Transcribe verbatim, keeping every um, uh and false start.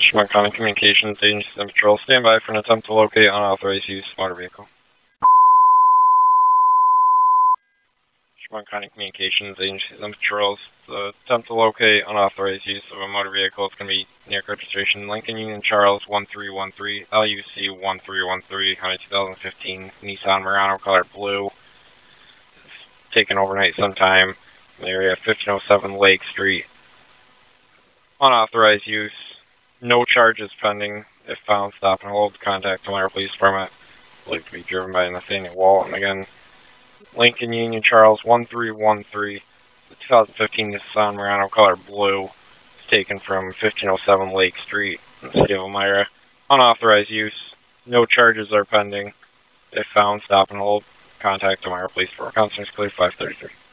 Chemung County Communications Agency and Patrol, stand by for an attempt to locate unauthorized use of motor vehicle. Chemung County Communications Agencies and Patrols, the attempt to locate unauthorized use of a motor vehicle is going to be near registration Lincoln Union Charles one three one three, L U C one three one three, Honda twenty fifteen Nissan Murano color blue. It's taken overnight sometime in the area of fifteen oh seven Lake Street. Unauthorized use, no charges pending. If found, stop and hold. Contact Tomorrow Police Department. Believed to be driven by Nathaniel Walton. Again, Lincoln Union Charles one three one three, the twenty fifteen Nissan Murano color blue. It's taken from fifteen oh seven Lake Street in the city of Elmira. Unauthorized use, no charges are pending. If found, stop and hold. Contact Tomorrow Police Department. Constance Clear five thirty-three.